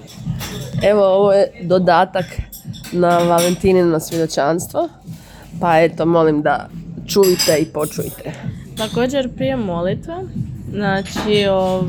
Evo, ovo je dodatak na Valentinino svjedočanstvo, pa eto, molim da čujte i počujte. Također prije molitve, znači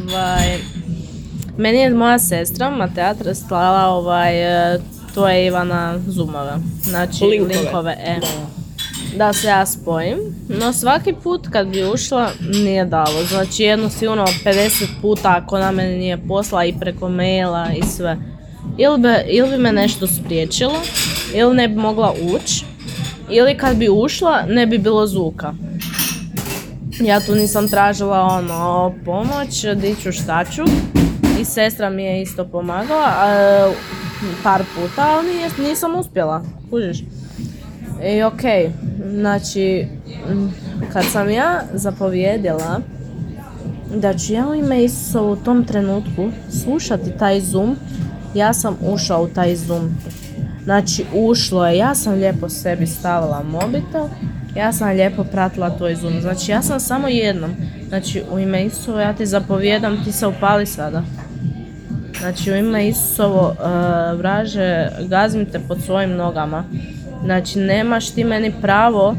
meni je moja sestra Matea slala to je Ivana Zoomove, znači linkove da se ja spojim, no svaki put kad bi ušla nije dalo, znači jedno sigurno 50 puta ako na mene nije posla i preko maila i sve, ili bi me nešto spriječilo, ili ne bi mogla ući, ili kad bi ušla ne bi bilo zvuka. Ja tu nisam tražila pomoć, diću šta ću, i sestra mi je isto pomagala par puta, ali nisam uspjela, kužiš. I okej, znači kad sam ja zapovjedila da ću ja u ime Isusa u tom trenutku slušati taj Zoom, ja sam ušla u taj Zoom. Znači ušlo je, ja sam lijepo sebi stavila mobitel, ja sam lijepo pratila tvoj Zoom. Znači ja sam samo jednom, znači u ime Isusovo ja ti zapovjedam, ti se upali sada. Znači u ime Isusovo vraže, gazim te pod svojim nogama. Znači nemaš ti meni pravo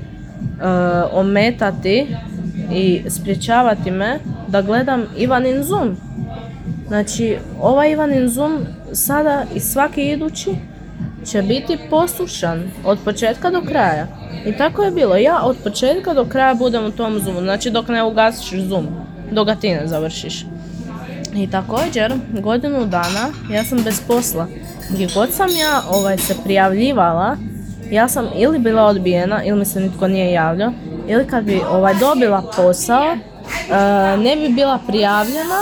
ometati i spriječavati me da gledam Ivanin Zoom. Znači ovaj Ivanin Zoom sada i svaki idući će biti poslušan od početka do kraja. I tako je bilo, ja od početka do kraja budem u tom Zoomu, znači dok ne ugasiš Zoom, dok ga ti ne završiš. I također, godinu dana ja sam bez posla. Gdje god sam ja se prijavljivala, ja sam ili bila odbijena, ili mi se nitko nije javljao, ili kad bi dobila posao, ne bi bila prijavljena,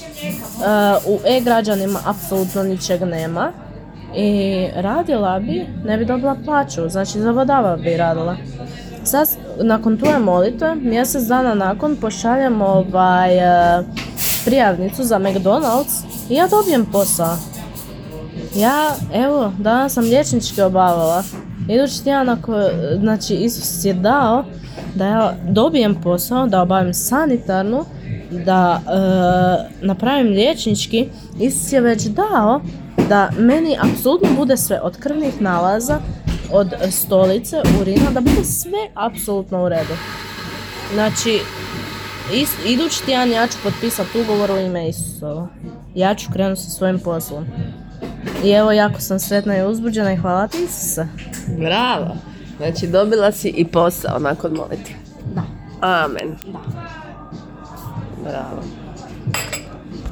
u e-građanima apsolutno ničeg nema i radila bi, ne bi dobila plaću, znači zavodava bi radila. Sad, nakon tvoje molitve, mjesec dana nakon pošaljem prijavnicu za McDonald's i ja dobijem posao. Ja, evo, danas sam liječnički obavila. Idući tjedan, znači Isus je dao da ja dobijem posao, da obavim sanitarnu, da napravim liječnički. Isus je već dao da meni apsolutno bude sve od krvnih nalaza, od stolice, urina, da bude sve apsolutno u redu. Znači, idući tjedan ja ću potpisati ugovor u ime Isusovo. Ja ću krenuti sa svojim poslom. I evo, jako sam sretna i uzbuđena i hvala ti Isuse. Bravo! Znači, dobila si i posao nakon molitve. Da. Amen. Da. Bravo.